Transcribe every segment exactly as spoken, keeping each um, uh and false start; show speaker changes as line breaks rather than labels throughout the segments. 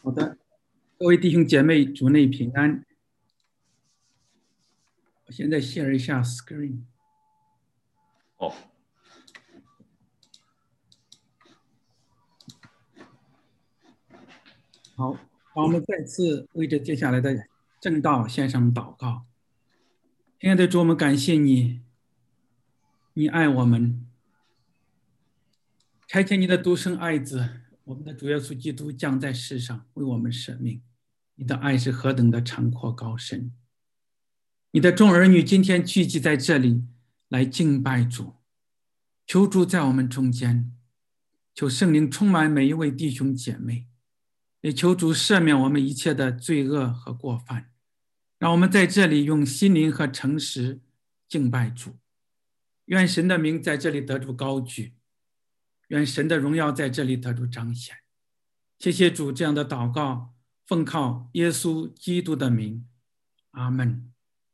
好的，各位弟兄姐妹，主内平安。我现在 share 一下 screen。
哦，
好，让我们再次为着接下来的正道献上祷告。亲爱的主，我们感谢你，你爱我们，差遣你的独生爱子，我们的主耶稣基督降在世上，为我们舍命。你的爱是何等的长阔高深！你的众儿女今天聚集在这里来敬拜主，求主在我们中间，求圣灵充满每一位弟兄姐妹，也求主赦免我们一切的罪恶和过犯，让我们在这里用心灵和诚实敬拜主。愿神的名在这里得主高举，愿神的荣耀在这里得主彰显。谢谢主这样的祷告，奉靠耶稣基督的名，阿们。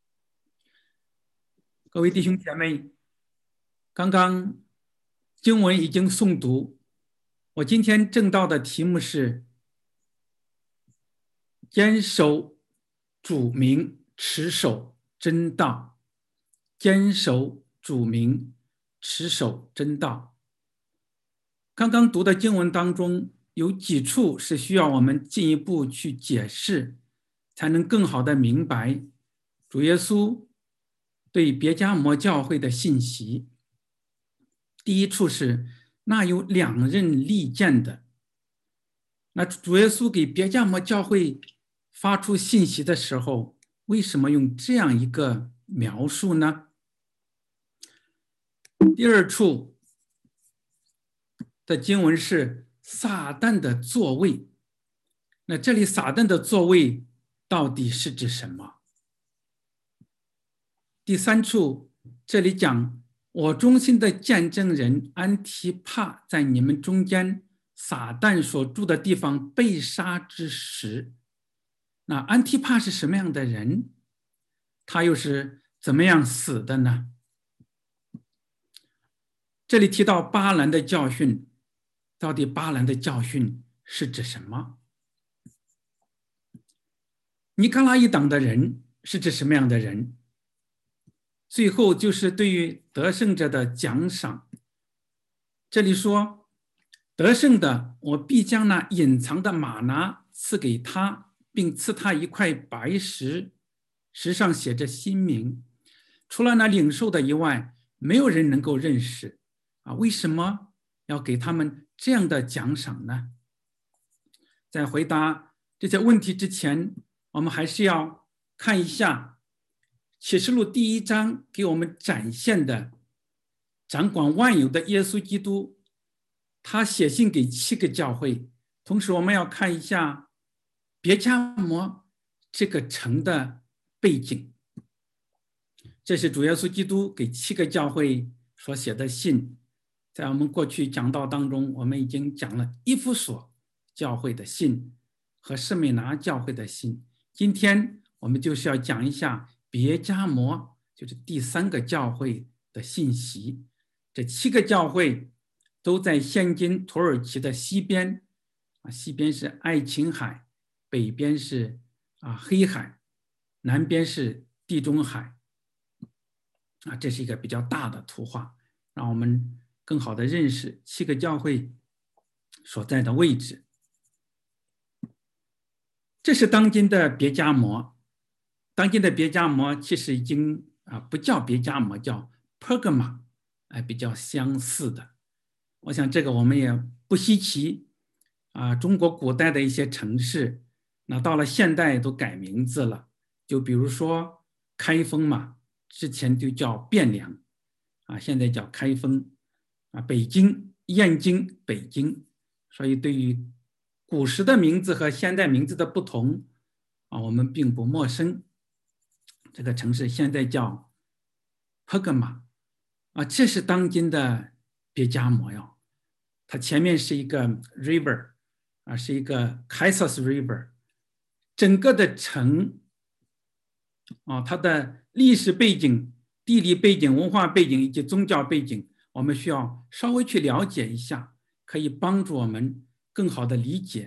各位弟兄姐妹，刚刚经文已经诵读，我今天正道的题目是坚守主名，持守真道。坚守主名，持守真道。刚刚读的经文当中有几处是需要我们进一步去解释，才能更好的明白主耶稣对别迦摩教会的信息。第一处是那有两刃利剑的，那主耶稣给别迦摩教会发出信息的时候，为什么用这样一个描述呢？第二处的经文是撒旦的座位，那这里撒旦的座位到底是指什么？第三处这里讲我忠心的见证人安提帕在你们中间撒旦所住的地方被杀之时，那安提帕是什么样的人？他又是怎么样死的呢？这里提到巴兰的教训，到底巴兰的教训是指什么？尼格拉一党的人是指什么样的人？最后就是对于得胜者的奖赏。这里说，得胜的，我必将那隐藏的玛拿赐给他，并赐他一块白石，石上写着新名，除了那领受的以外，没有人能够认识。啊，为什么要给他们这样的奖赏呢？在回答这些问题之前，我们还是要看一下启示录第一章给我们展现的掌管万有的耶稣基督，他写信给七个教会。同时我们要看一下别迦摩这个城的背景。这是主耶稣基督给七个教会所写的信。在我们过去讲道当中，我们已经讲了以弗所教会的信和士美拿教会的信。今天我们就是要讲一下别迦摩，就是第三个教会的信息。这七个教会都在现今土耳其的西边，西边是爱琴海，北边是黑海，南边是地中海。这是一个比较大的图画，让我们更好的认识七个教会所在的位置。这是当今的别迦摩，当今的别迦摩其实已经啊不叫别迦摩，叫 Pergama， 哎，比较相似的。我想这个我们也不稀奇啊，中国古代的一些城市，那到了现代都改名字了，就比如说开封嘛，之前就叫汴梁啊，现在叫开封啊，北京、燕京、北京。所以对于古时的名字和现代名字的不同啊，我们并不陌生。这个城市现在叫 Pergama 啊，这是当今的别迦摩哟。它前面是一个 river 啊，是一个 Kaisas River， 整个的城啊，它的历史背景、地理背景、文化背景以及宗教背景，我们需要稍微去了解一下，可以帮助我们更好的理解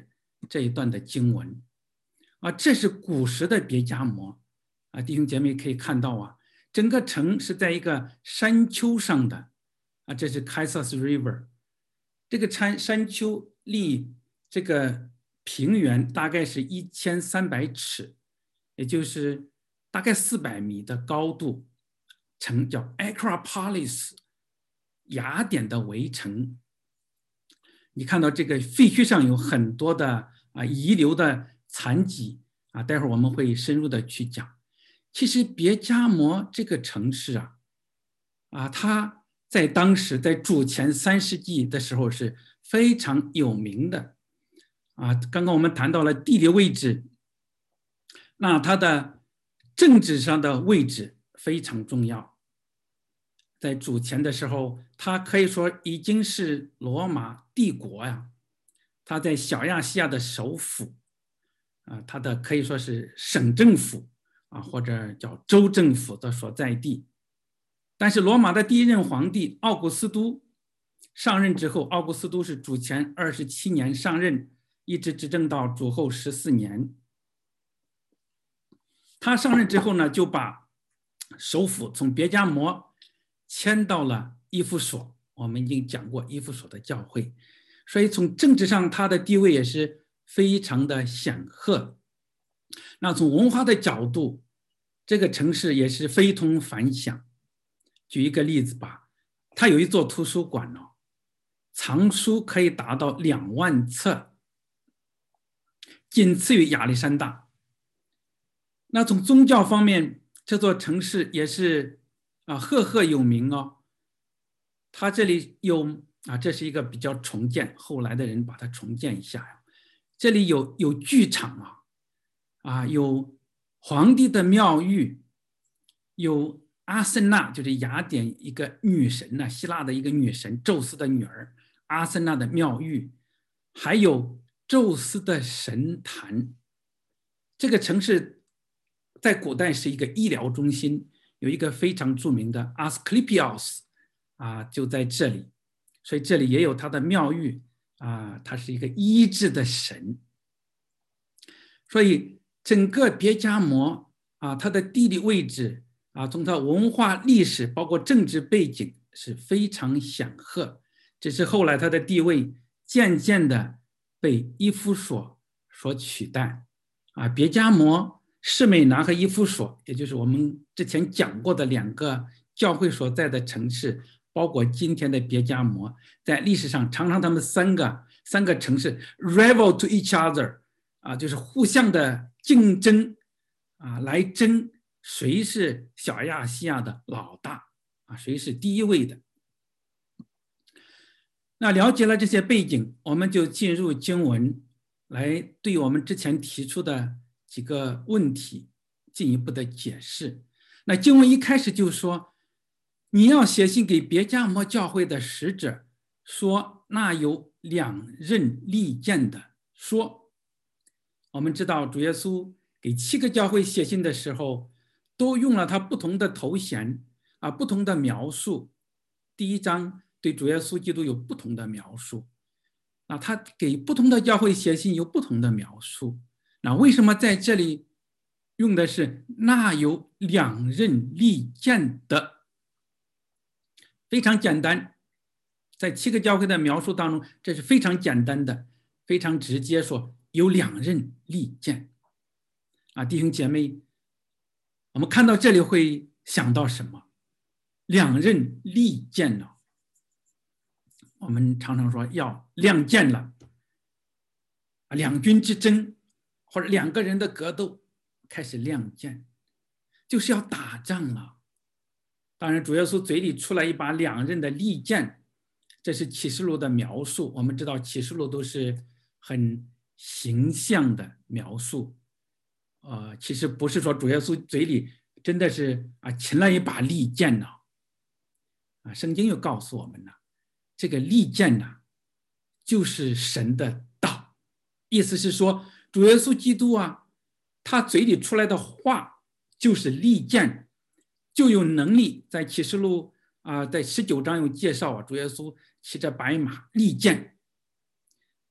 这一段的经文啊，这是古时的别迦摩啊，弟兄姐妹可以看到啊，整个城是在一个山丘上的啊，这是 Kaisas River， 这个山山丘离这个平原大概是一千三百尺，也就是大概四百米的高度，城叫 Acropolis， 雅典的围城。你看到这个废墟上有很多的啊遗留的残迹啊，待会儿我们会深入的去讲。其实别迦摩这个城市啊，啊，它在当时在主前三世纪的时候是非常有名的啊。刚刚我们谈到了地理位置，那它的政治上的位置非常重要。在主前的时候，它可以说已经是罗马帝国呀，它在小亚细亚的首府啊，它的可以说是省政府啊，或者叫州政府的所在地。但是罗马的第一任皇帝奥古斯都上任之后，奥古斯都是主前二十七年上任，一直执政到主后十四年。他上任之后呢，就把首府从别迦摩迁到了伊夫所，我们已经讲过伊夫所的教会，所以从政治上他的地位也是非常的显赫。那从文化的角度，这个城市也是非同凡响。举一个例子吧，它有一座图书馆哦，藏书可以达到两万册，仅次于亚历山大。那从宗教方面，这座城市也是啊赫赫有名哦。它这里有啊，这是一个比较重建，后来的人把它重建一下呀。这里有有剧场啊，啊有皇帝的庙宇，有阿森纳，就是雅典一个女神呢、啊，希腊的一个女神，宙斯的女儿，阿森纳的庙宇，还有宙斯的神坛。这个城市在古代是一个医疗中心，有一个非常著名的 Asclepios 啊，就在这里，所以这里也有他的庙宇啊，他是一个医治的神。所以整个别迦摩啊，它的地理位置啊，从它文化历史包括政治背景是非常显赫，只是后来它的地位渐渐的被伊夫所所取代啊。别迦摩、士美拿和伊夫所，也就是我们之前讲过的两个教会所在的城市，包括今天的别迦摩，在历史上常常他们三个三个城市 rival to each other 啊，就是互相的竞争啊，来争谁是小亚细亚的老大啊，谁是第一位的。那了解了这些背景，我们就进入经文，来对我们之前提出的几个问题进一步的解释。那经文一开始就说，你要写信给别迦摩教会的使者，说那有两刃利剑的说。我们知道主耶稣给七个教会写信的时候，都用了他不同的头衔啊，不同的描述。第一章对主耶稣基督有不同的描述，那他给不同的教会写信有不同的描述。那为什么在这里用的是那有两刃利剑的？非常简单，在七个教会的描述当中，这是非常简单的，非常直接说有两刃利剑啊，弟兄姐妹，我们看到这里会想到什么？两刃利剑呢？我们常常说要亮剑了，两军之争或者两个人的格斗开始亮剑，就是要打仗了。当然，主耶稣嘴里出来一把两刃的利剑，这是启示录的描述。我们知道启示录都是很形象的描述，呃，其实不是说主耶稣嘴里真的是啊擒了一把利剑呢。啊，圣经又告诉我们呢，这个利剑呢，就是神的道，意思是说，主耶稣基督啊，他嘴里出来的话就是利剑，就有能力。在启示录啊、呃，在十九章有介绍啊，主耶稣骑着白马利剑。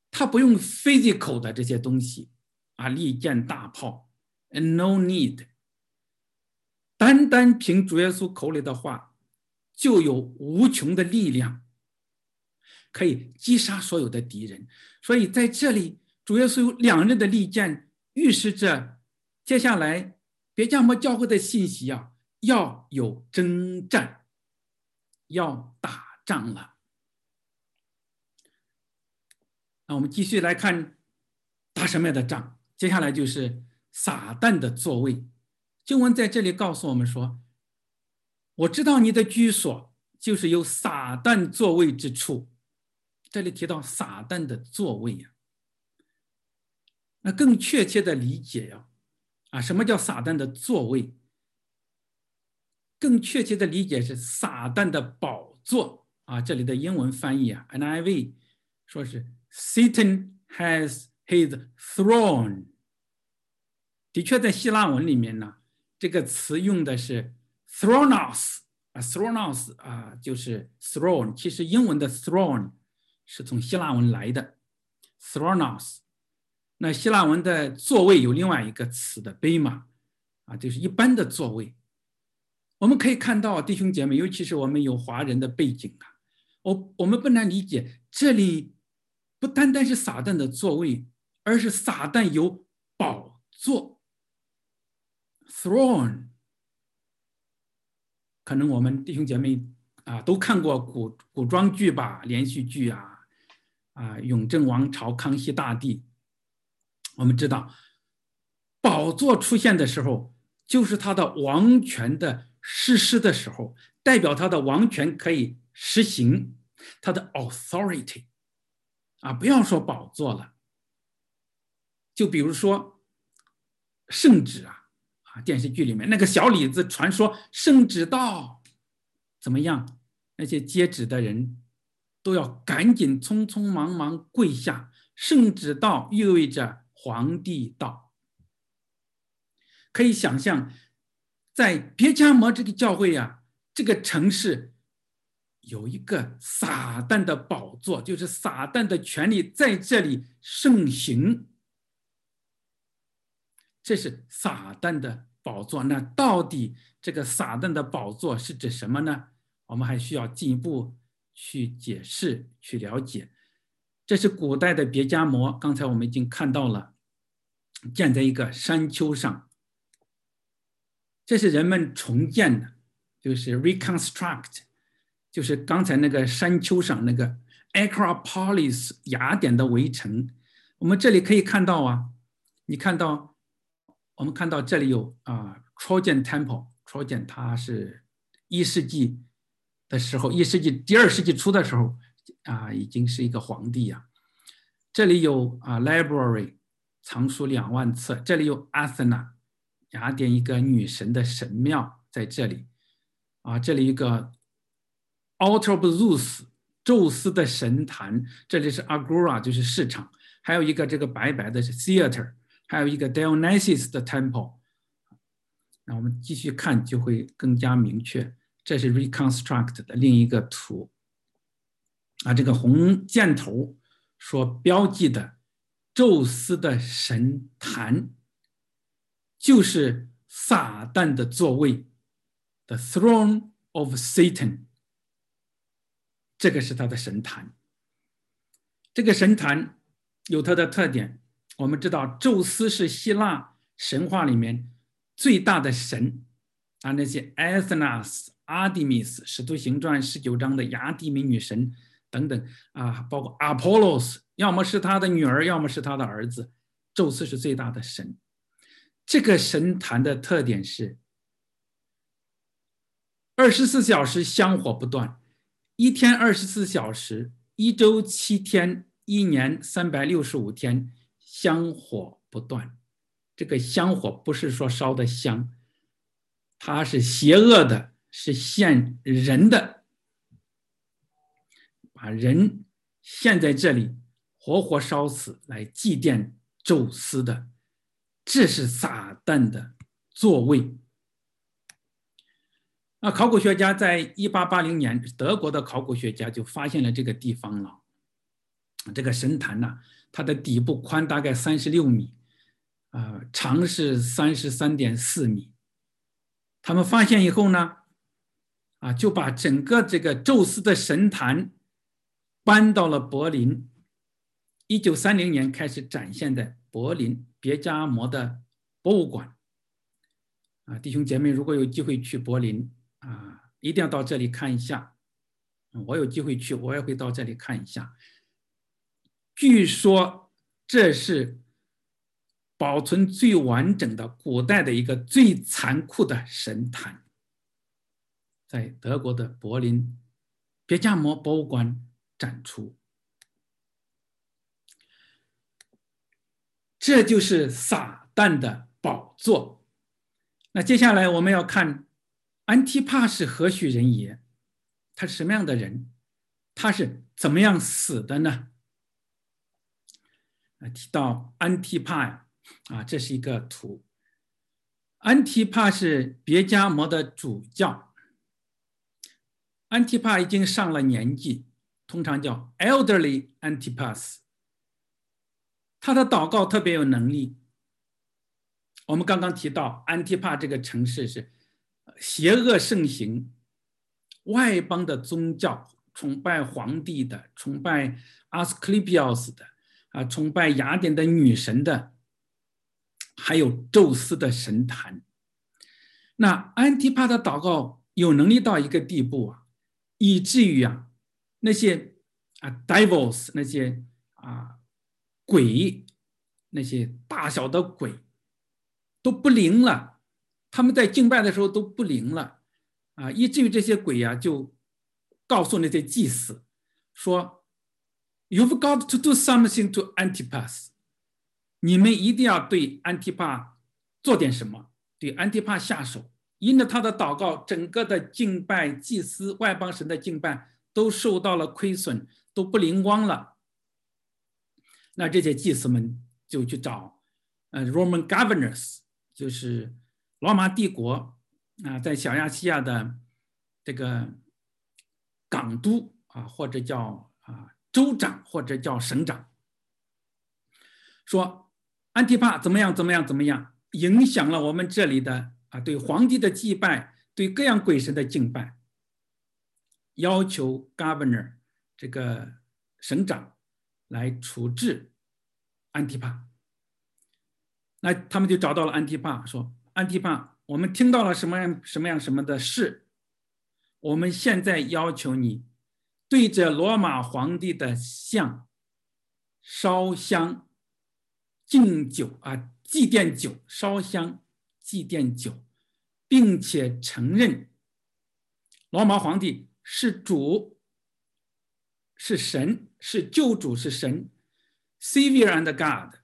他不用 physical 的这些东西啊，利剑大炮 ，no need。单单凭主耶稣口里的话，就有无穷的力量，可以击杀所有的敌人。所以在这里，主耶稣有两刃的利剑，预示着接下来别迦摩教会的信息啊，要有征战，要打仗了。那我们继续来看打什么样的仗？接下来就是撒旦的座位。经文在这里告诉我们说，我知道你的居所就是有撒旦座位之处。这里提到撒旦的座位呀、啊，那更确切的理解呀、啊，啊，什么叫撒旦的座位？更确切的理解是撒旦的宝座啊。这里的英文翻译啊 ，N I V 说是 Satan has his throne。的确，在希腊文里面呢，这个词用的是 thronos 啊 ，thronos 啊，就是 throne。其实英文的 throne 是从希腊文来的 thronos。那希腊文的座位有另外一个词的 bema 啊，就是一般的座位。我们可以看到，弟兄姐妹，尤其是我们有华人的背景啊，我我们不难理解，这里不单单是撒旦的座位，而是撒旦有宝座 throne。可能我们弟兄姐妹啊都看过古古装剧吧，连续剧啊，啊，雍正王朝、康熙大帝，我们知道，宝座出现的时候，就是他的王权的实施的时候，代表他的王权可以实行，他的 authority 啊，不要说宝座了，就比如说圣旨啊，啊，电视剧里面那个小李子传说圣旨到，怎么样？那些接旨的人都要赶紧匆匆忙忙跪下，圣旨到意味着皇帝到。可以想象，在别迦摩这个教会啊，这个城市有一个撒旦的宝座，就是撒旦的权力在这里盛行。这是撒旦的宝座。那到底这个撒旦的宝座是指什么呢？我们还需要进一步去解释、去了解。这是古代的别迦摩，刚才我们已经看到了，建在一个山丘上。这是人们重建的，就是 reconstruct， 就是刚才那个山丘上那个 Acropolis 雅典的围城。我们这里可以看到啊，你看到，我们看到这里有啊 Trojan Temple，Trojan 它是一世纪的时候，一世纪第二世纪初的时候啊，已经是一个皇帝啊。这里有啊 Library 藏书两万册，这里有 Athena。雅典一个女神的神庙在这里啊，这里一个 Altar of Zeus 宙斯的神坛，这里是 Agora 就是市场，还有一个这个白白的是 Theater， 还有一个 Dionysus 的 Temple。那我们继续看就会更加明确，这是 Reconstruct 的另一个图啊，这个红箭头所标记的宙斯的神坛。就是撒旦的座位 ，the throne of Satan， 这个是他的神坛。这个神坛有它的特点，我们知道宙斯是希腊神话里面最大的神啊，那些 Athena、Artemis， 使徒行传十九章的雅典美女神等等啊，包括 Apollos， 要么是他的女儿，要么是他的儿子，宙斯是最大的神。这个神坛的特点是二十四小时香火不断，一天二十四小时，一周七天，一年三百六十五天，香火不断。这个香火不是说烧的香，它是邪恶的，是献人的，把人献在这里，活活烧死来祭奠宙斯的。这是撒旦的座位。那考古学家在一八八零年，德国的考古学家就发现了这个地方了。这个神坛呢、啊， 它的底部宽大概三十六米，啊、呃，长是三十三点四米。他们发现以后呢，啊，就把整个这个宙斯的神坛搬到了柏林。一九三零年开始展现在柏林别加摩的博物馆。啊，弟兄姐妹，如果有机会去柏林啊，一定要到这里看一下。我有机会去，我也会到这里看一下。据说这是保存最完整的古代的一个最残酷的神坛，在德国的柏林别加摩博物馆展出。这就是撒旦的宝座。那接下来我们要看安提帕是何许人也？他是什么样的人？他是怎么样死的呢？提到安提帕呀，啊，这是一个图。安提帕是别加摩的主教。安提帕已经上了年纪，通常叫 elderly Antipas。他的祷告特别有能力。我们刚刚提到安提帕这个城市是邪恶盛行，外邦的宗教，崇拜皇帝的，崇拜阿斯克利比奥斯的，啊，崇拜雅典的女神的，还有宙斯的神坛。那安提帕的祷告有能力到一个地步啊，以至于啊，那些啊 devils 那些啊鬼，那些大小的鬼都不灵了，他们在敬拜的时候都不灵了啊，以至于这些鬼啊就告诉那些祭司说 ，You've got to do something to Antipas， 你们一定要对安提帕做点什么，对安提帕下手。因着他的祷告，整个的敬拜祭司外邦神的敬拜都受到了亏损，都不灵光了。那这些祭司们就去找呃 Roman governors， 就是罗马帝国啊，在小亚细亚的这个港督啊，或者叫啊州长，或者叫省长，说安提帕怎么样怎么样怎么样，影响了我们这里的啊对皇帝的祭拜，对各样鬼神的敬拜，要求 governor 这个省长来处置安提帕。那他们就找到了安提帕，说安提帕，我们听到了什么样什么样什么的事，我们现在要求你对着罗马皇帝的像烧香敬酒啊，祭奠酒，烧香祭奠酒，并且承认罗马皇帝是主，是神，是救主，是神 ，Savior and God。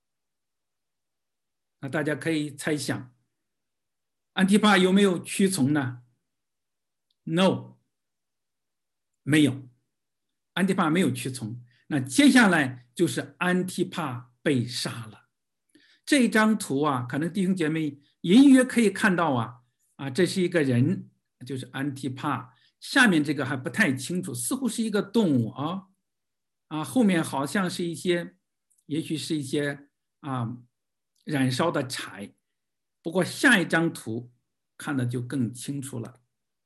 那大家可以猜想，安提帕有没有屈从呢 ？No， 没有，安提帕没有屈从。那接下来就是安提帕被杀了。这张图啊，可能弟兄姐妹隐约可以看到啊，啊，这是一个人，就是安提帕。下面这个还不太清楚，似乎是一个动物啊，啊，后面好像是一些，也许是一些啊。燃烧的柴，不过下一张图看的就更清楚了。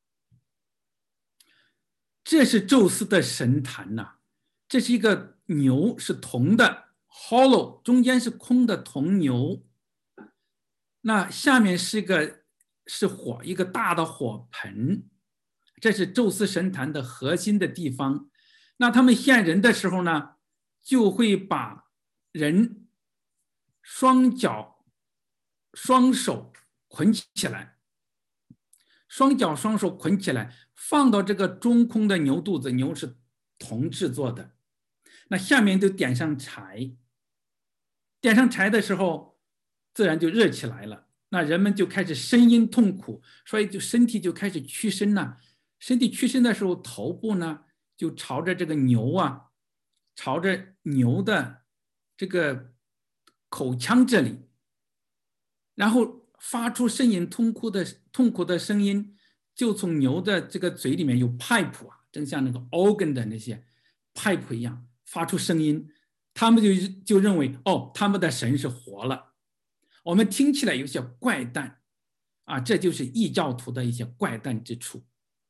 这是宙斯的神坛呐、啊，这是一个牛，是铜的 ，hollow， 中间是空的铜牛。那下面是一个是火，一个大的火盆，这是宙斯神坛的核心的地方。那他们献人的时候呢，就会把人双脚、双手捆起来，双脚、双手捆起来，放到这个中空的牛肚子，牛是铜制作的。那下面就点上柴，点上柴的时候，自然就热起来了。那人们就开始呻吟痛苦，所以就身体就开始屈伸了。身体屈伸的时候，头部呢就朝着这个牛啊，朝着牛的这个口腔这里，然后发出呻吟痛苦的痛苦的声音，就从牛的这个嘴里面有 pipe 啊，正像那个 organ 的那些 pipe 一样发出声音， 他们就就认为哦，他们的神是活了。我们听起来有些怪诞啊，这就是异教徒的一些怪诞之处。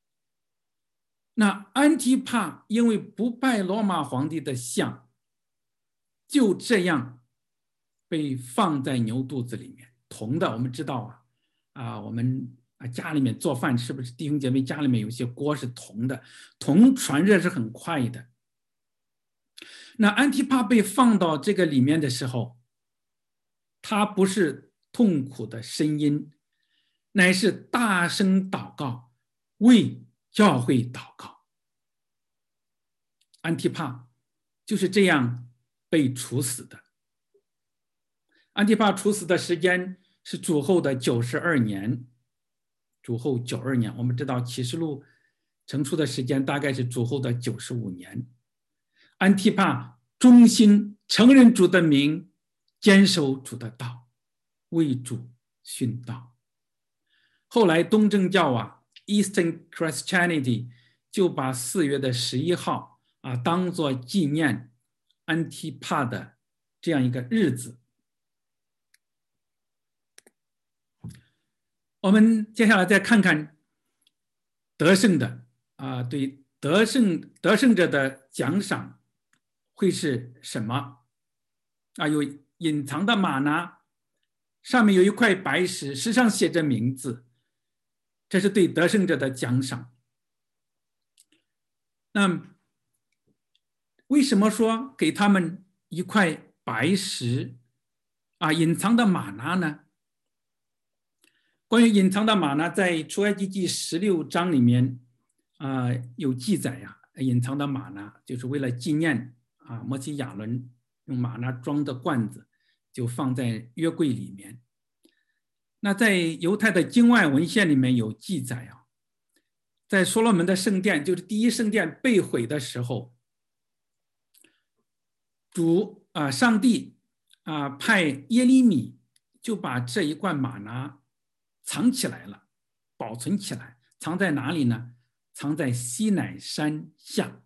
那安提帕因为不拜罗马皇帝的像，就这样被放在牛肚子里面。铜的，我们知道啊，啊，我们啊家里面做饭是不是弟兄姐妹家里面有些锅是铜的，铜传热是很快的。那安提帕被放到这个里面的时候，他不是痛苦的声音，乃是大声祷告，为教会祷告。安提帕就是这样被处死的。安提帕处死的时间是主后的九十二年，主后九二年，我们知道启示录成书的时间大概是主后的九十五年。安提帕忠心承认主的名，坚守主的道，为主殉道。后来东正教啊 Eastern Christianity 就把四月的十一号啊当作纪念安提帕的这样一个日子。我们接下来再看看得胜的啊，对得胜得胜者的奖赏会是什么啊？有隐藏的玛拿，上面有一块白石，石上写着名字，这是对得胜者的奖赏。那为什么说给他们一块白石啊，隐藏的玛拿呢？关于隐藏的玛拿，在出埃及记十六章里面啊、呃、有记载呀、啊。隐藏的玛拿就是为了纪念啊，摩西亚伦用玛拿装的罐子就放在约柜里面。那在犹太的经外文献里面有记载啊，在所罗门的圣殿，就是第一圣殿被毁的时候，主啊、呃、上帝啊、呃、派耶利米就把这一罐玛拿藏起来了，保存起来。藏在哪里呢？藏在西乃山下。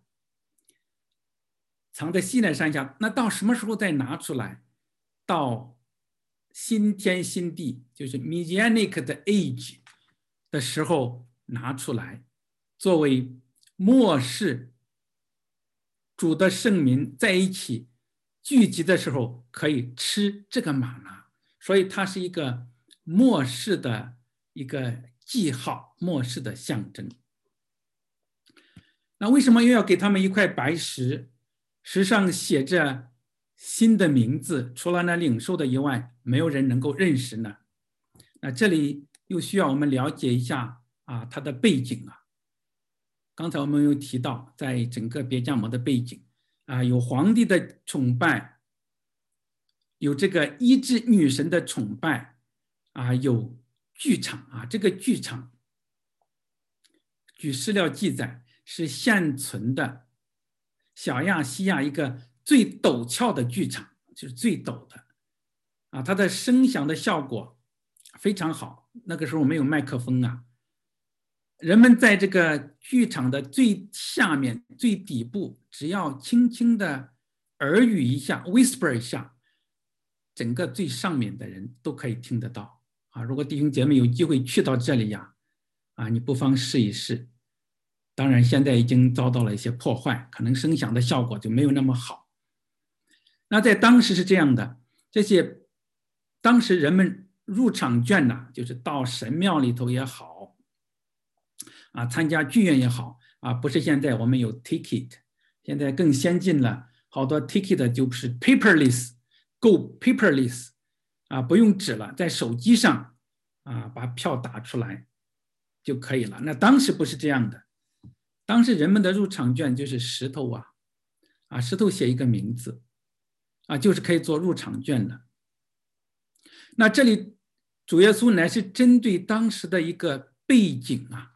藏在西乃山下，那到什么时候再拿出来？到新天新地，就是 Messianic 的 Age 的时候拿出来，作为末世主的圣民在一起聚集的时候可以吃这个玛拿，所以它是一个末世的一个记号，末世的象征。那为什么又要给他们一块白石？石上写着新的名字，除了那领受的以外，没有人能够认识呢？那这里又需要我们了解一下啊，它的背景啊。刚才我们有提到，在整个别迦摩的背景啊，有皇帝的崇拜，有这个医治女神的崇拜啊，有剧场啊，这个剧场据史料记载是现存的小亚细亚一个最陡峭的剧场，就是最陡的啊，它的声响的效果非常好。那个时候没有麦克风啊，人们在这个剧场的最下面、最底部，只要轻轻的耳语一下 ，whisper 一下，整个最上面的人都可以听得到啊。如果弟兄姐妹有机会去到这里呀，啊，你不妨试一试。当然，现在已经遭到了一些破坏，可能声响的效果就没有那么好。那在当时是这样的，这些当时人们入场券呢，就是到神庙里头也好，啊，参加剧院也好，啊，不是现在我们有 ticket， 现在更先进了，好多 ticket 就是 paperless，go paperless， 啊，不用纸了，在手机上啊把票打出来就可以了。那当时不是这样的。当时人们的入场券就是石头啊，啊，石头写一个名字，啊，就是可以做入场券的。那这里主耶稣乃是针对当时的一个背景啊，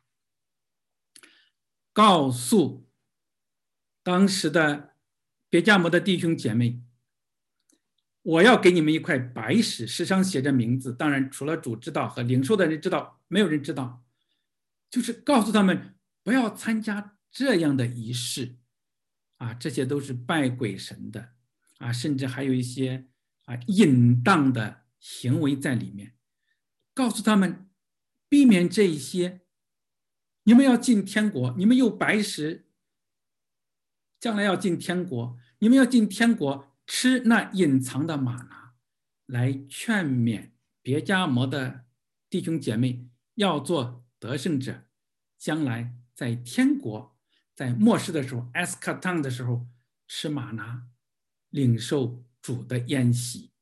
告诉当时的别迦摩的弟兄姐妹，我要给你们一块白石，石上写着名字，当然除了主知道和领受的人知道，没有人知道，就是告诉他们不要参加这样的仪式啊，这些都是拜鬼神的啊，甚至还有一些啊淫荡的行为在里面，告诉他们避免这一些，你们要进天国，你们有白石，将来要进天国，你们要进天国吃那隐藏的玛拿，来劝勉别迦摩的弟兄姐妹要做得胜者，将来在天国，在末世的时候 eschaton 的时候吃玛拿，领受主的宴席。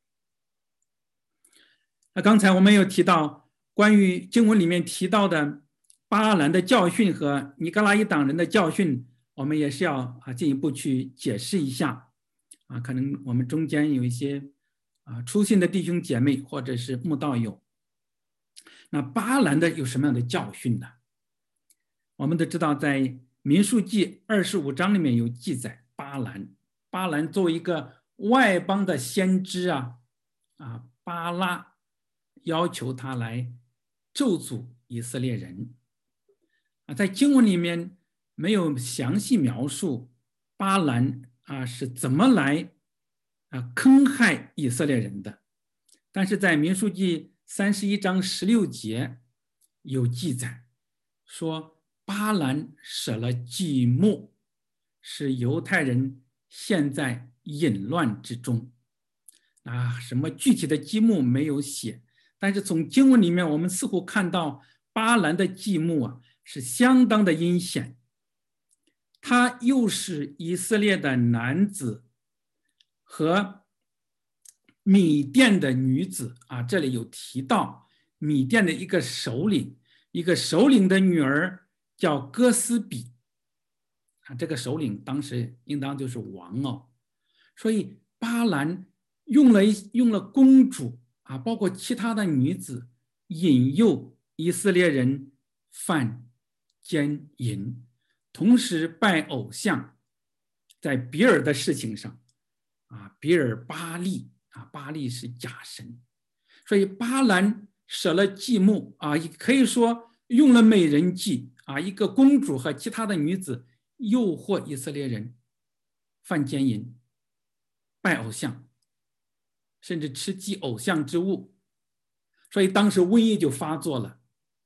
那刚才我们有提到关于经文里面提到的巴兰的教训和尼格拉伊党人的教训，我们也是要啊进一步去解释一下啊，可能我们中间有一些啊初信的弟兄姐妹或者是慕道友，那巴兰的有什么样的教训呢？我们都知道在民数记二十五章里面有记载，巴兰巴兰作为一个外邦的先知啊啊巴拉要求他来咒诅以色列人啊，在经文里面没有详细描述巴兰啊是怎么来啊坑害以色列人的，但是在民数记三十一章十六节有记载说，巴兰舍了祭幕，使犹太人陷在淫乱之中。啊，什么具体的祭幕没有写，但是从经文里面我们似乎看到巴兰的祭幕啊是相当的阴险，他又是以色列的男子和米甸的女子啊，这里有提到米甸的一个首领，一个首领的女儿叫哥斯比啊，这个首领当时应当就是王哦，所以巴兰用了用了公主啊，包括其他的女子，引诱以色列人犯奸淫，同时拜偶像，在比尔的事情上啊，比尔巴利啊，巴利是假神，所以巴兰舍了祭幕啊，可以说用了美人计啊，一个公主和其他的女子诱惑以色列人犯奸淫、拜偶像，甚至吃祭偶像之物，所以当时瘟疫就发作了。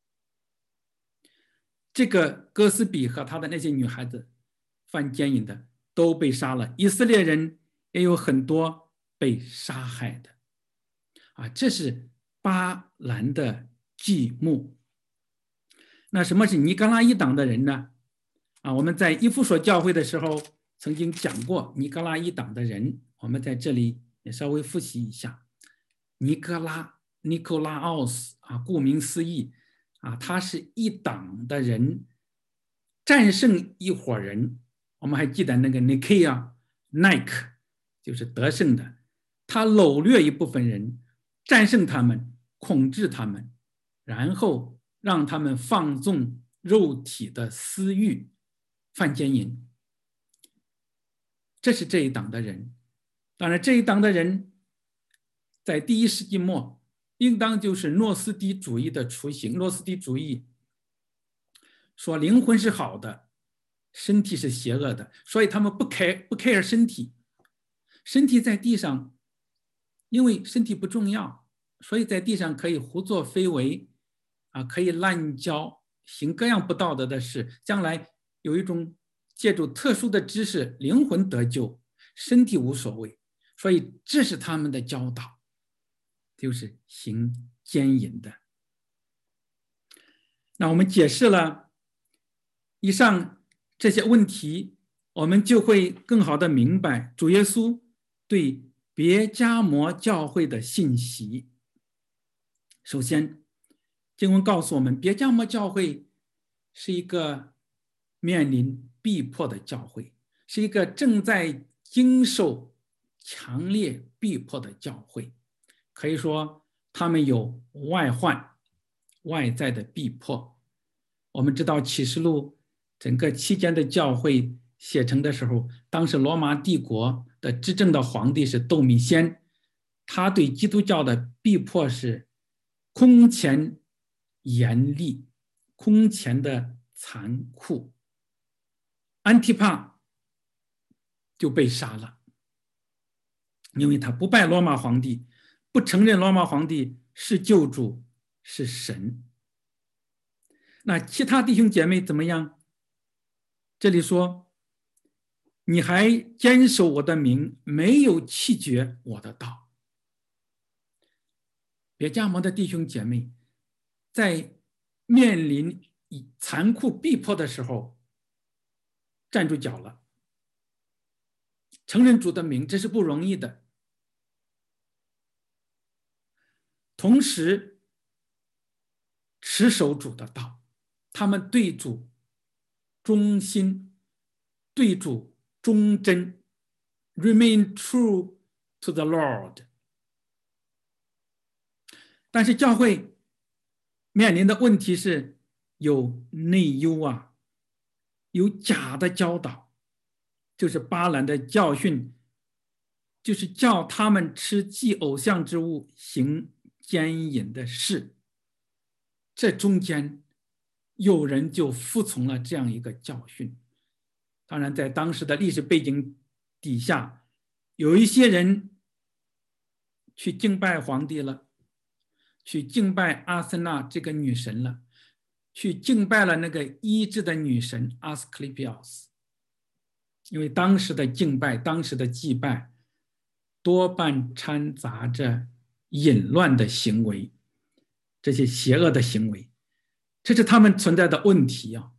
这个哥斯比和他的那些女孩子犯奸淫的都被杀了，以色列人也有很多被杀害的啊，这是巴兰的祭幕。那什么是尼格拉伊党的人呢？啊，我们在以弗所教会的时候曾经讲过尼格拉伊党的人，我们在这里也稍微复习一下。尼格拉 Nicolaos 啊，顾名思义啊，他是一党的人战胜一伙人。我们还记得那个 Nicaea Nike 就是得胜的，他掳掠一部分人，战胜他们，控制他们，然后让他们放纵肉体的私欲，犯奸淫。这是这一党的人。当然这一党的人在第一世纪末应当就是诺斯底主义的雏形。诺斯底主义说灵魂是好的，身体是邪恶的，所以他们不 care 不 care 身体，身体在地上，因为身体不重要，所以在地上可以胡作非为啊，可以滥交，行各样不道德的事，将来有一种借助特殊的知识，灵魂得救，身体无所谓，所以这是他们的教导，就是行奸淫的。那我们解释了以上这些问题，我们就会更好的明白主耶稣对别迦摩教会的信息。首先，经文告诉我们，别迦摩教会是一个面临逼迫的教会，是一个正在经受强烈逼迫的教会。可以说，他们有外患、外在的逼迫。我们知道启示录整个期间的教会写成的时候，当时罗马帝国的执政的皇帝是窦米先，他对基督教的逼迫是空前严厉，空前的残酷。安提帕就被杀了， 因为他不拜罗马皇帝，不承认罗马皇帝是救主，是神。那其他弟兄姐妹怎么样？这里说，你还坚守我的名，没有弃绝我的道。别迦摩的弟兄姐妹在面临残酷逼迫的时候站住脚了，承认主的名，这是不容易的。同时持守主的道，他们对主忠心，对主忠贞 ，remain true to the Lord。但是教会面临的问题是有内忧啊，有假的教导，就是巴兰的教训，就是叫他们吃祭偶像之物，行奸淫的事。这中间有人就服从了这样一个教训。当然在当时的历史背景底下，有一些人去敬拜皇帝了，去敬拜阿森纳这个女神了，去敬拜了那个医治的女神阿斯克利比奥斯。因为当时的敬拜，当时的祭拜多半掺杂着淫乱的行为，这些邪恶的行为，这是他们存在的问题啊。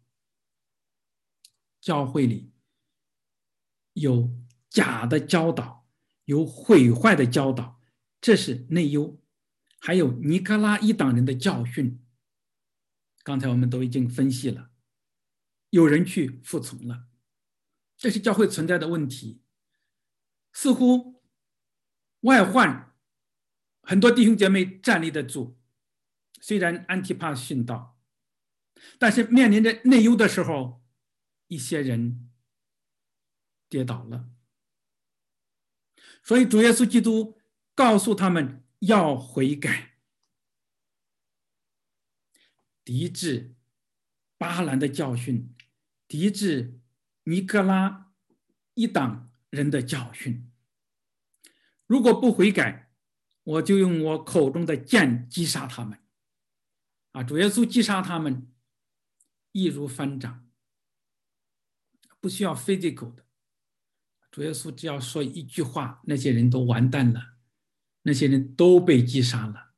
教会里有假的教导，有毁坏的教导，这是内忧。还有尼格拉一党人的教训，刚才我们都已经分析了，有人去服从了，这是教会存在的问题。似乎外患很多弟兄姐妹站立得住，虽然安提帕殉道，但是面临着内忧的时候，一些人跌倒了。所以主耶稣基督告诉他们要悔改，抵制巴兰的教训，抵制尼格拉一党人的教训。如果不悔改，我就用我口中的剑击杀他们。啊，主耶稣击杀他们易如反掌，不需要 physical 的。主耶稣只要说一句话，那些人都完蛋了，那些人都被击杀了。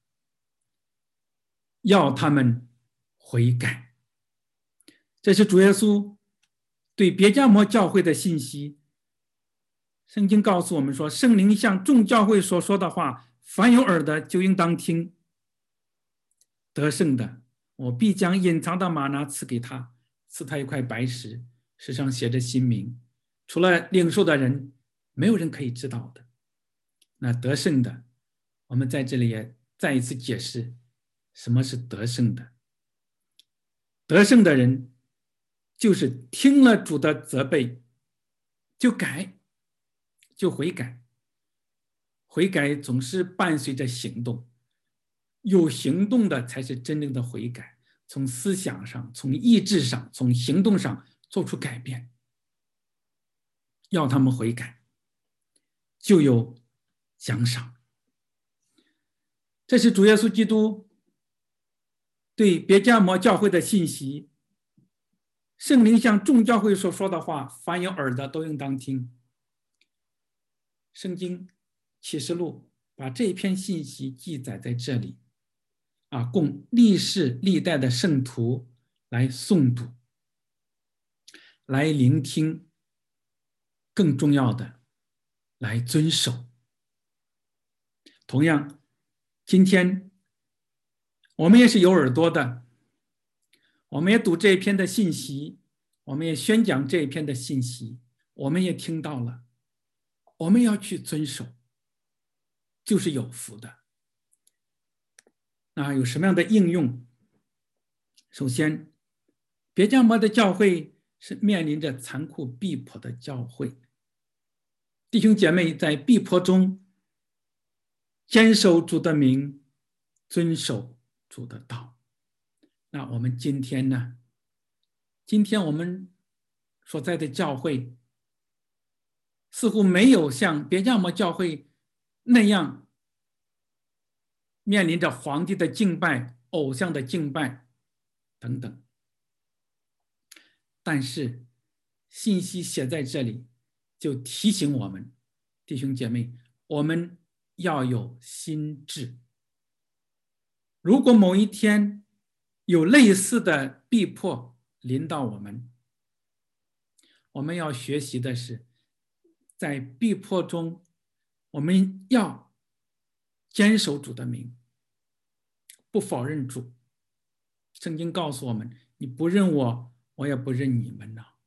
要他们悔改，这是主耶稣对别迦摩教会的信息。圣经告诉我们说，圣灵向众教会所说的话，凡有耳的就应当听。得胜的，我必将隐藏的玛拿赐给他，赐他一块白石，石上写着新名，除了领受的人，没有人可以知道的。那得胜的，我们在这里也再一次解释什么是得胜的。得胜的人就是听了主的责备就改，就悔改。悔改总是伴随着行动，有行动的才是真正的悔改，从思想上，从意志上，从行动上做出改变。要他们悔改，就有奖赏。这是主耶稣基督对别迦摩教会的信息。圣灵向众教会所说的话，凡有耳的都应当听。圣经启示录把这一篇信息记载在这里，啊，供历世历代的圣徒来诵读，来聆听，更重要的，来遵守。同样，今天我们也是有耳朵的，我们也读这一篇的信息，我们也宣讲这一篇的信息，我们也听到了，我们要去遵守，就是有福的。那有什么样的应用？首先，别迦摩的教会是面临着残酷逼迫的教会，弟兄姐妹在逼迫中坚守主的名，遵守主的道。那我们今天呢？今天我们所在的教会似乎没有像别迦摩教会那样面临着皇帝的敬拜、偶像的敬拜等等。但是信息写在这里，就提醒我们，弟兄姐妹，我们要有心志。如果某一天有类似的逼迫临到我们，我们要学习的是，在逼迫中，我们要坚守主的名，不否认主。圣经告诉我们，你不认我，我也不认你们呢。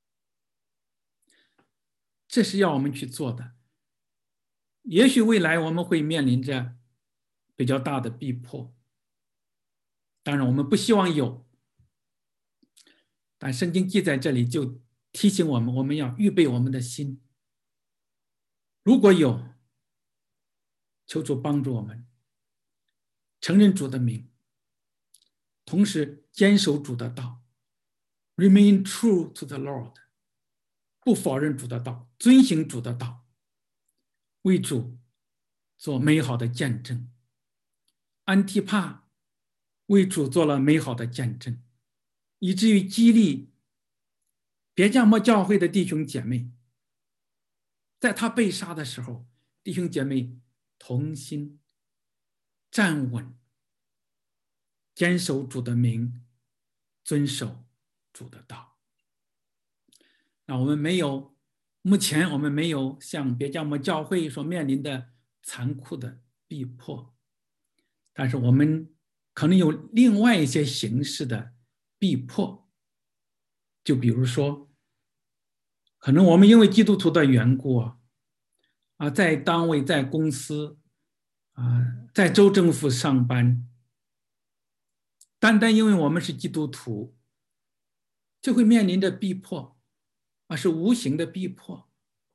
这是要我们去做的。也许未来我们会面临着比较大的逼迫，当然我们不希望有，但圣经记在这里就提醒我们，我们要预备我们的心。如果有，求主帮助我们承认主的名，同时坚守主的道， remain true to the Lord， 不否认主的道，遵行主的道，为主做美好的见证。安提帕为主做了美好的见证，以至于激励别迦摩教会的弟兄姐妹，在他被杀的时候，弟兄姐妹同心站稳，坚守主的名，遵守主的道。那我们没有，目前我们没有像别迦摩教会所面临的残酷的逼迫，但是我们可能有另外一些形式的逼迫。就比如说，可能我们因为基督徒的缘故啊，啊，在单位、在公司啊，在州政府上班，单单因为我们是基督徒，就会面临着逼迫，啊，是无形的逼迫。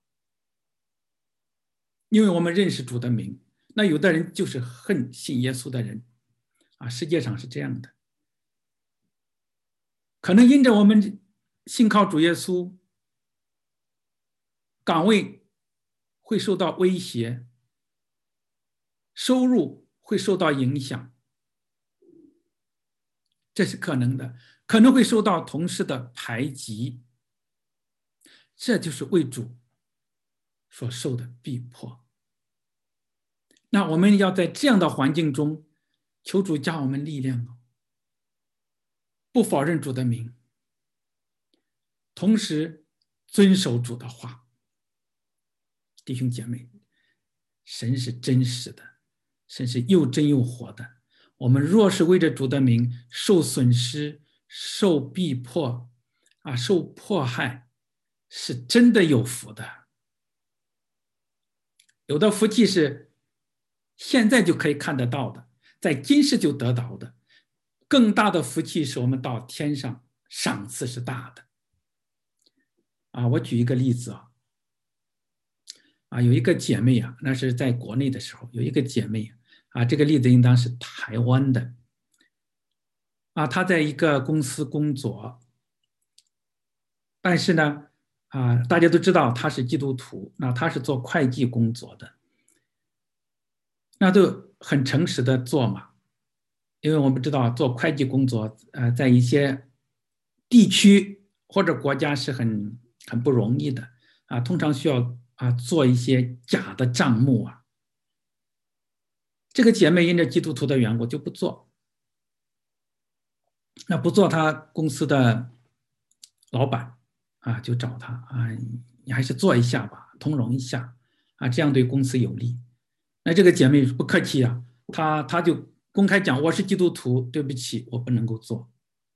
因为我们认识主的名，那有的人就是恨信耶稣的人，啊，世界上是这样的。可能因着我们信靠主耶稣，岗位会受到威胁，收入会受到影响，这是可能的。可能会受到同事的排挤，这就是为主所受的逼迫。那我们要在这样的环境中，求主加我们力量，不否认主的名，同时遵守主的话。弟兄姐妹，神是真实的，神是又真又活的。我们若是为着主的名受损失、受逼迫啊、受迫害，是真的有福的。有的福气是现在就可以看得到的，在今世就得到的。更大的福气是我们到天上，赏赐是大的。啊，我举一个例子啊。啊，有一个姐妹啊，那是在国内的时候，有一个姐妹啊，这个例子应当是台湾的。啊，她在一个公司工作，但是呢，啊，大家都知道她是基督徒，那她是做会计工作的，那都很诚实的做嘛，因为我们知道做会计工作，呃，在一些地区或者国家是很很不容易的啊，通常需要啊做一些假的账目啊。这个姐妹因着基督徒的缘故就不做，那不做，她公司的老板啊就找她啊，你还是做一下吧，通融一下啊，这样对公司有利。那这个姐妹不客气啊，她她就公开讲，我是基督徒，对不起，我不能够做。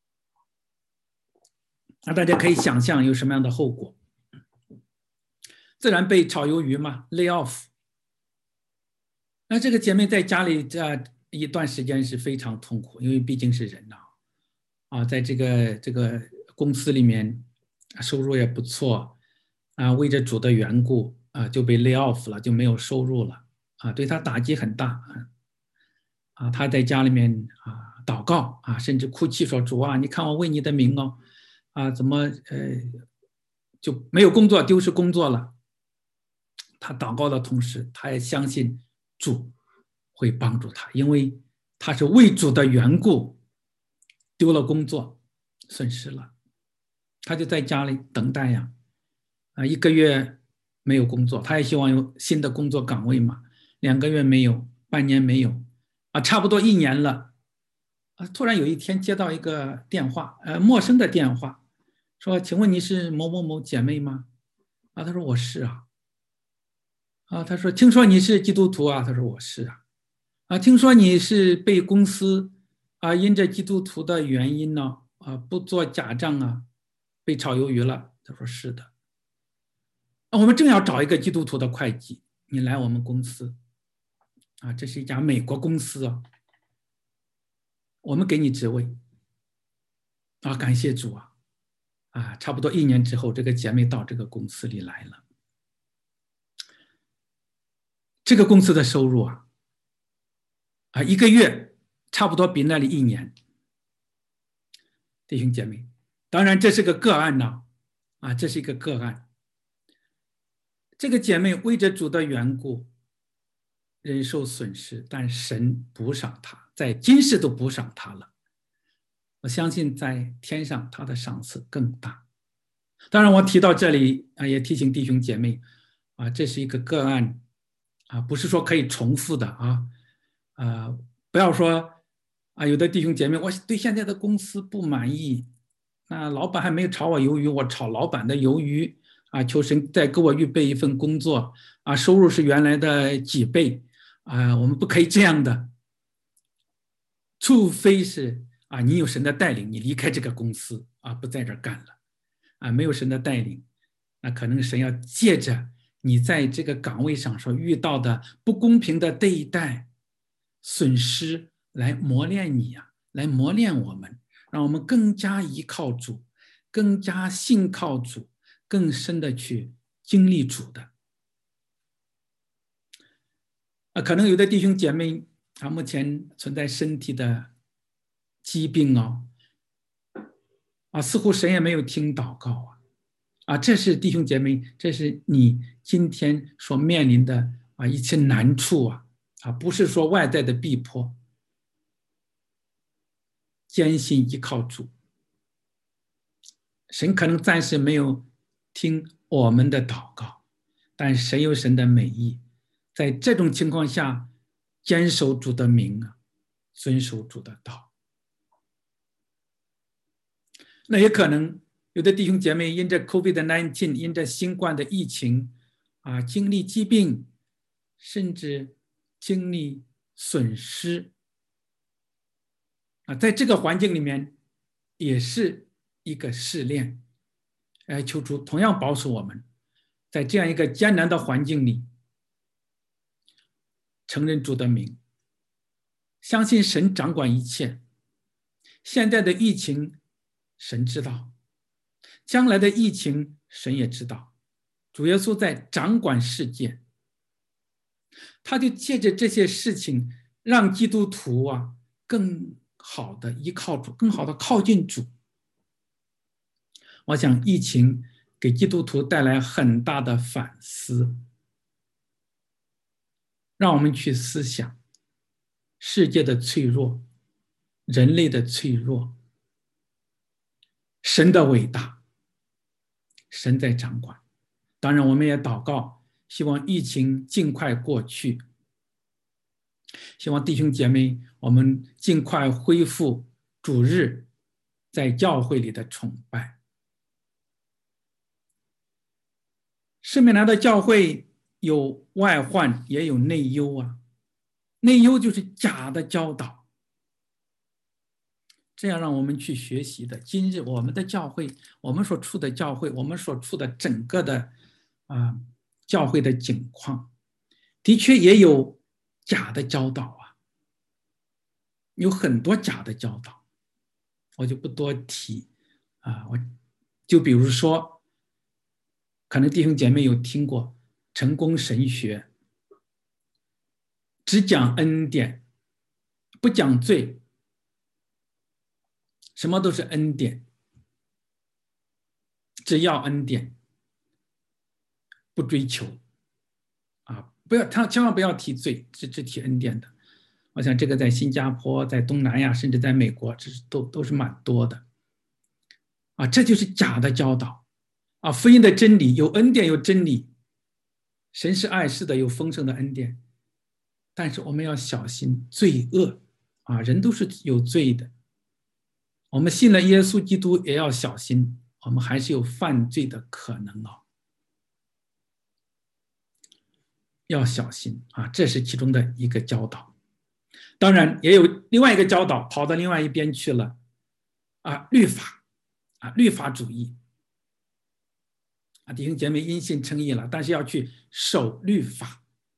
那大家可以想象有什么样的后果，自然被炒鱿鱼嘛 ，lay off。那这个姐妹在家里这一段时间是非常痛苦，因为毕竟是人呐，啊，在这个这个公司里面收入也不错啊，为着主的缘故啊就被 lay off 了，就没有收入了啊，对她打击很大啊。她在家里面啊祷告啊，甚至哭泣说：“主啊，你看我为你的名哦，啊怎么呃就没有工作，丢失工作了。” 他祷告的同时，他也相信主会帮助他，因为他是为主的缘故丢了工作，损失了，他就在家里等待呀，啊，一个月没有工作，他也希望有新的工作岗位嘛，两个月没有，半年没有，啊，差不多一年了，啊，突然有一天接到一个电话，呃，陌生的电话，说，请问你是某某某姐妹吗？啊，他说我是啊。啊，他说听说你是基督徒啊，他说我是啊。啊，听说你是被公司啊因着基督徒的原因呢，啊不做假账啊，被炒鱿鱼了。他说是的。啊，我们正要找一个基督徒的会计，你来我们公司啊，这是一家美国公司啊，我们给你职位啊，感谢主啊。啊，差不多一年之后，这个姐妹到这个公司里来了。这个公司的收入啊，啊，一个月差不多比那里一年。弟兄姐妹，当然这是个个案呢，啊，这是一个个案。这个姐妹为着主的缘故，人受损失，但神补赏她，在今世都补赏她了。我相信在天上她的赏赐更大。当然，我提到这里啊，也提醒弟兄姐妹啊，这是一个个案啊，不是说可以重复的啊啊，不要说啊，有的弟兄姐妹，我对现在的公司不满意，那老板还没有炒我鱿鱼，我炒老板的鱿鱼啊，求神再给我预备一份工作啊，收入是原来的几倍啊，我们不可以这样的，除非是啊，你有神的带领，你离开这个公司啊，不在这儿干了。啊，没有神的带领，那可能神要借着你在这个岗位上所遇到的不公平的对待、损失，来磨练你啊，来磨练我们，让我们更加依靠主，更加信靠主，更深的去经历主的。啊，可能有的弟兄姐妹啊，目前存在身体的疾病哦，啊，似乎神也没有听祷告啊。啊，这是弟兄姐妹，这是你今天所面临的啊一切难处啊，啊，不是说外在的逼迫，坚信依靠主，神可能暂时没有听我们的祷告，但神有神的美意，在这种情况下，坚守主的名啊，遵守主的道。那也可能有的弟兄姐妹因着 COVID 十九， 因着新冠的疫情啊，经历疾病，甚至经历损失啊，在这个环境里面也是一个试炼。哎，求主同样保守我们，在这样一个艰难的环境里，承认主的名，相信神掌管一切。现在的疫情，神知道；将来的疫情，神也知道。主耶稣在掌管世界，他就借着这些事情，让基督徒啊更好的依靠主，更好的靠近主。我想疫情给基督徒带来很大的反思，让我们去思想世界的脆弱，人类的脆弱，神的伟大，神在掌管。当然，我们也祷告，希望疫情尽快过去，希望弟兄姐妹我们尽快恢复主日在教会里的崇拜。圣米兰的教会有外患，也有内忧啊。内忧就是假的教导，这样让我们去学习的。今日我们的教会，我们所处的教会，我们所处的整个的啊教会的景况，的确也有假的教导啊，有很多假的教导，我就不多提啊。我就比如说，可能弟兄姐妹有听过成功神学，只讲恩典，不讲罪，什么都是恩典，只要恩典，不追求。 不要他千万不要提罪，只只提恩典的。我想这个在新加坡、在东南亚，甚至在美国，这是都都是蛮多的。啊，这就是假的教导。啊，福音的真理有恩典有真理，神是爱世的，有丰盛的恩典。但是我们要小心罪恶啊，人都是有罪的。我们信了耶稣基督也要小心，我们还是有犯罪的可能哦，要小心啊，这是其中的一个教导。当然也有另外一个教导跑到另外一边去了啊，律法啊，律法主义啊，弟兄姐妹因信称义了，但是要去守律法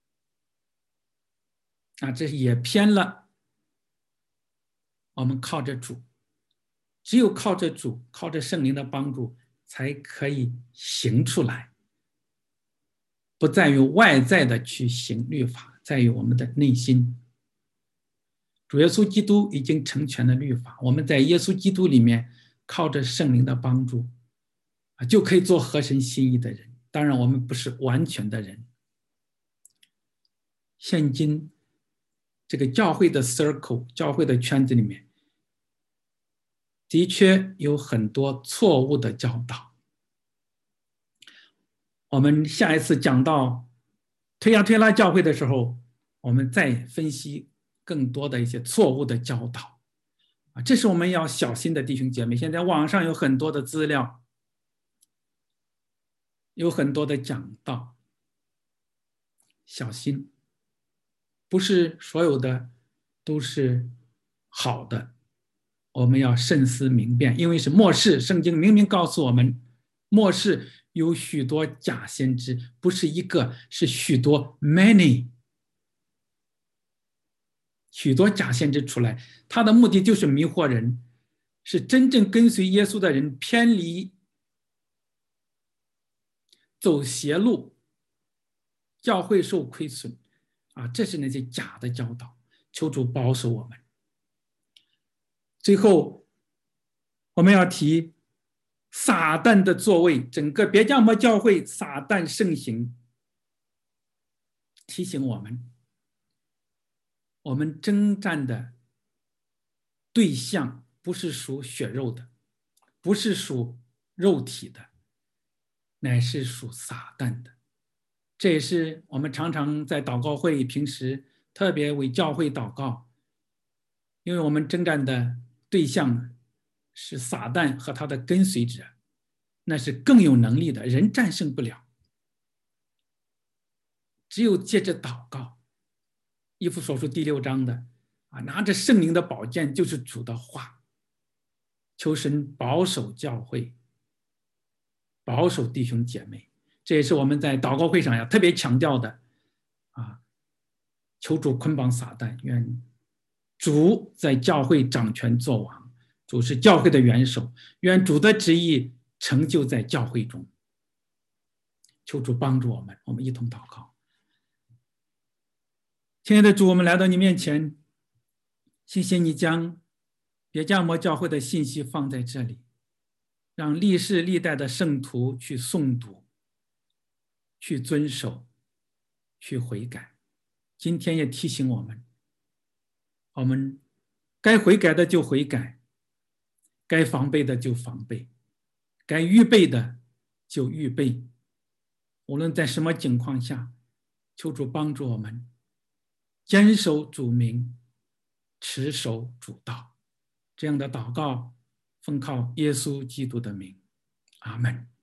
啊，这也偏了。我们靠着主，只有靠着主，靠着圣灵的帮助，才可以行出来。不在于外在的去行律法，在于我们的内心。主耶稣基督已经成全了律法，我们在耶稣基督里面靠着圣灵的帮助啊，就可以做合神心意的人。当然我们不是完全的人。现今这个教会的 circle 教会的圈子里面的确有很多错误的教导。我们下一次讲到推亚推拉教会的时候，我们再分析更多的一些错误的教导啊，这是我们要小心的，弟兄姐妹。现在网上有很多的资料，有很多的讲道，小心，不是所有的都是好的，我们要慎思明辨，因为是末世，圣经明明告诉我们，末世有许多假先知，不是一个，是许多 many。许多假先知出来，他的目的就是迷惑人，是真正跟随耶稣的人偏离，走邪路，教会受亏损啊！这是那些假的教导，求主保守我们。最后，我们要提撒旦的座位，整个别迦摩教会撒旦盛行，提醒我们。我们征战的对象不是属血肉的，不是属肉体的，乃是属撒旦的。这也是我们常常在祷告会平时特别为教会祷告，因为我们征战的对象是撒旦和他的跟随者，那是更有能力的，人战胜不了。只有借着祷告，以弗所书第六章的啊，拿着圣灵的宝剑，就是主的话，求神保守教会，保守弟兄姐妹。这也是我们在祷告会上要特别强调的啊，求主捆绑撒旦，愿主在教会掌权作王，主是教会的元首，愿主的旨意成就在教会中。求主帮助我们，我们一同祷告。亲爱的主，我们来到你面前，谢谢你将别迦摩教会的信息放在这里，让历世历代的圣徒去诵读，去遵守，去悔改。今天也提醒我们，我们该悔改的就悔改，该防备的就防备，该预备的就预备。无论在什么情况下，求主帮助我们坚守主名，持守主道。这样的祷告奉靠耶稣基督的名，阿们。